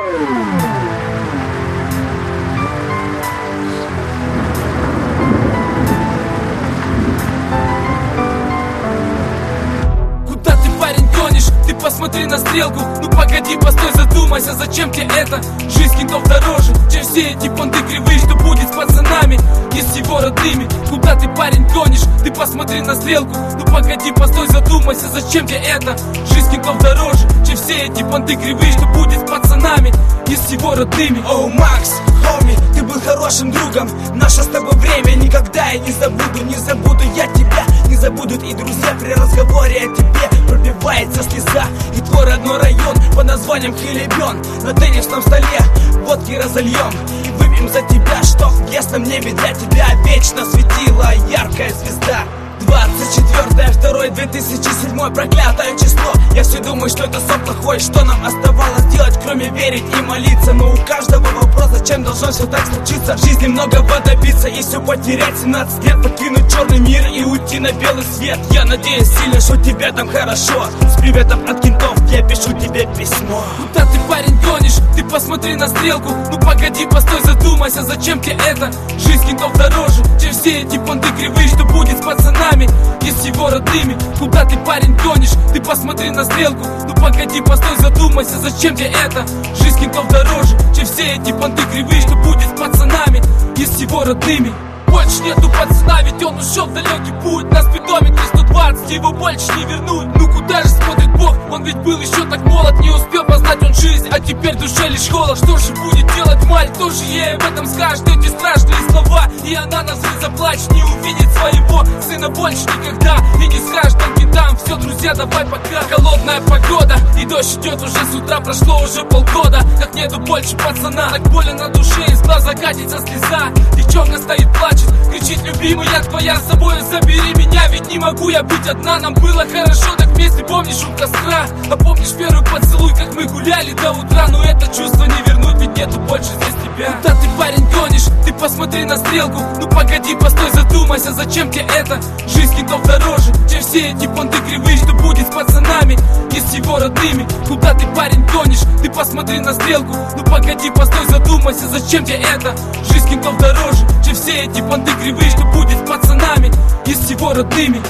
Куда ты, парень, гонишь? Ты посмотри на стрелку. Ну погоди, постой, задумайся, зачем тебе это? Жизнь кентов дороже, чем все эти понты кривые. Что будет с пацанами и с его родными? Куда ты, парень, гонишь? Ты посмотри на стрелку. Ну погоди, постой, задумайся, зачем тебе это? Жизнь кентов дороже, чем все эти понты кривые. Что будет с пацанами и с его родными? Оу, Макс, хоми, ты был хорошим другом. Наше с тобой время никогда я не забуду. Не забуду я тебя, не забудут и друзья. При разговоре о тебе пробивается слеза. И твой родной район под названием Хилебен. На теннисном столе водки разольем и выпьем за тебя, что в ясном небе для тебя вечно светила яркая звезда. 24.02.2007, проклятое число. Я все думаю, что это сон плохой. Что нам оставалось делать, кроме верить и молиться? Но у каждого вопрос, зачем должно все так случиться? В жизни многого добиться и все потерять. 17 лет, покинуть черный мир и уйти на белый свет. Я надеюсь сильно, что тебе там хорошо. С приветом от кентов я пишу тебе письмо. Куда ты, парень, гонишь? Ты посмотри на стрелку. Ну погоди, постой, задумайся, зачем тебе это? Жизнь кентов дороже, чем все эти понты кривые. Что будет с пацанами и с его родными? Куда ты, парень, гонишь? Ты посмотри на стрелку. Ну погоди, постой, задумайся, зачем тебе это? Жизнь кентов дороже, чем все эти понты кривые. Что будет с пацанами и с его родными? Больше нету пацана, ведь он ушел в далекий путь. На спидометре 120, его больше не вернуть. Ну куда же смотрит Бог? Он ведь был еще так молод, не успел познать он жизнь, а теперь в душе лишь холод. Что же будет делать мать? Кто же ей об этом скажет эти страшные слова? И она на взрыв заплачет, не увидит своего сына больше никогда. И не скажет он кентам: все, друзья, давай пока. Холодная погода и дождь идет уже с утра. Прошло уже полгода, как нету больше пацана. Так больно на душе, из глаза катится слеза. Девчонка стоит, плачет, кричит: любимый, я твоя, с собой забери меня. Ведь не могу я быть одна, нам было хорошо так вместе, помнишь, у костра? А помнишь первый поцелуй, как мы гуляли до утра? Но это чувство не вернуть, ведь нету больше здесь тебя. Куда ты, парень, гонишь? Ты посмотри на стрелку. Ну погоди, постой, задумайся, зачем тебе это? Жизнь кентов дороже, чем все эти понты кривые. Что будет с пацанами и с его родными? Куда ты, парень, гонишь? Ты посмотри на стрелку. Ну погоди, постой, задумайся, зачем тебе это? Жизнь кентов дороже, чем все эти понты кривые. Что будет с пацанами и с его родными?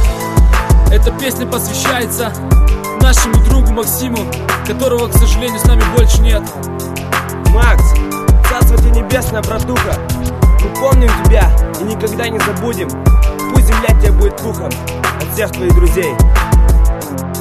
Эта песня посвящается нашему другу Максиму, которого, к сожалению, с нами больше нет. Макс, царство тебе небесное, братуха. Мы помним тебя и никогда не забудем. Пусть земля тебе будет пухом от всех твоих друзей.